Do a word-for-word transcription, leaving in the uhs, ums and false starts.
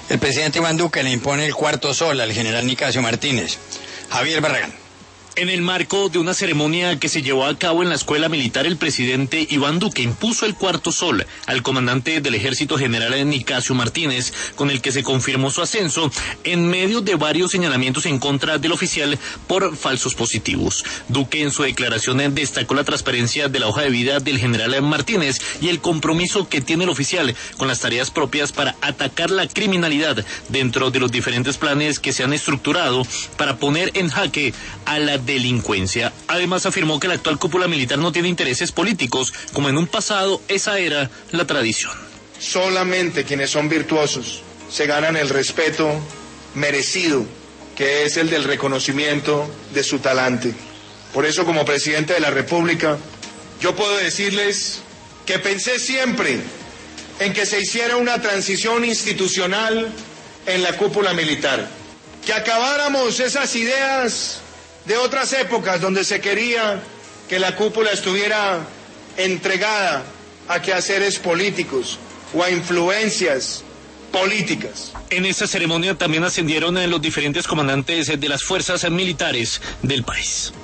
El presidente Iván Duque le impone el cuarto sol al general Nicasio Martínez. Javier Barragán. En el marco de una ceremonia que se llevó a cabo en la escuela militar, el presidente Iván Duque impuso el cuarto sol al comandante del ejército general Nicasio Martínez, con el que se confirmó su ascenso en medio de varios señalamientos en contra del oficial por falsos positivos. Duque en su declaración destacó la transparencia de la hoja de vida del general Martínez y el compromiso que tiene el oficial con las tareas propias para atacar la criminalidad dentro de los diferentes planes que se han estructurado para poner en jaque a la delincuencia. Además afirmó que la actual cúpula militar no tiene intereses políticos, como en un pasado esa era la tradición. Solamente quienes son virtuosos se ganan el respeto merecido, que es el del reconocimiento de su talante. Por eso, como presidente de la República, yo puedo decirles que pensé siempre en que se hiciera una transición institucional en la cúpula militar, que acabáramos esas ideas de otras épocas donde se quería que la cúpula estuviera entregada a quehaceres políticos o a influencias políticas. En esta ceremonia también ascendieron los diferentes comandantes de las fuerzas militares del país.